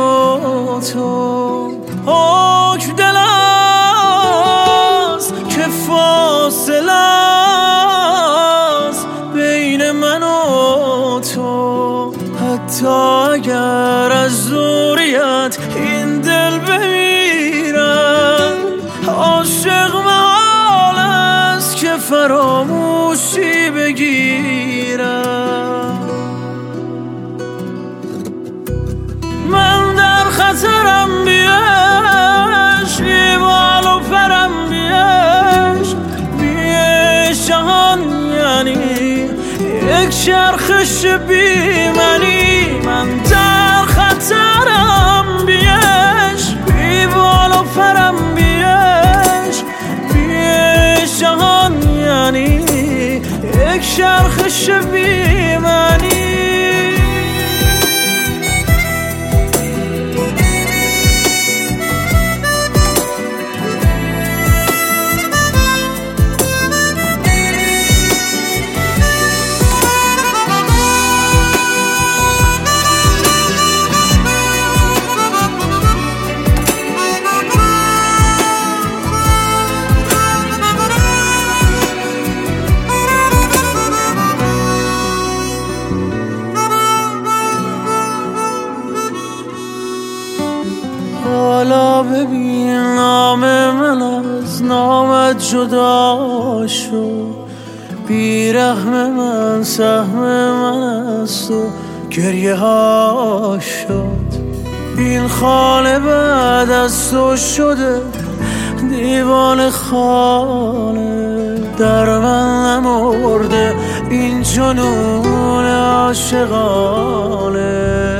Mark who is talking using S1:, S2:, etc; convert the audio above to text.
S1: و تو حکم دل است که فاصله است بین من و تو. حتی اگر از دوریت این دل بمیرد عاشق محال است که فراموشی بگیرد. من در خطرم بیش بی بال و پرم بیش جهان یعنی یک چرخش بی منی. من در خطرم بیش بی بال و پرم بیش جهان یعنی یک چرخش بی منی. حالا ببین نام من از نامت جدا شد. بیرحم من سهم من است و گریه ها شد. این خانه بعد از تو شده دیوان خانه. در من نمرده این جنون عاشقانه.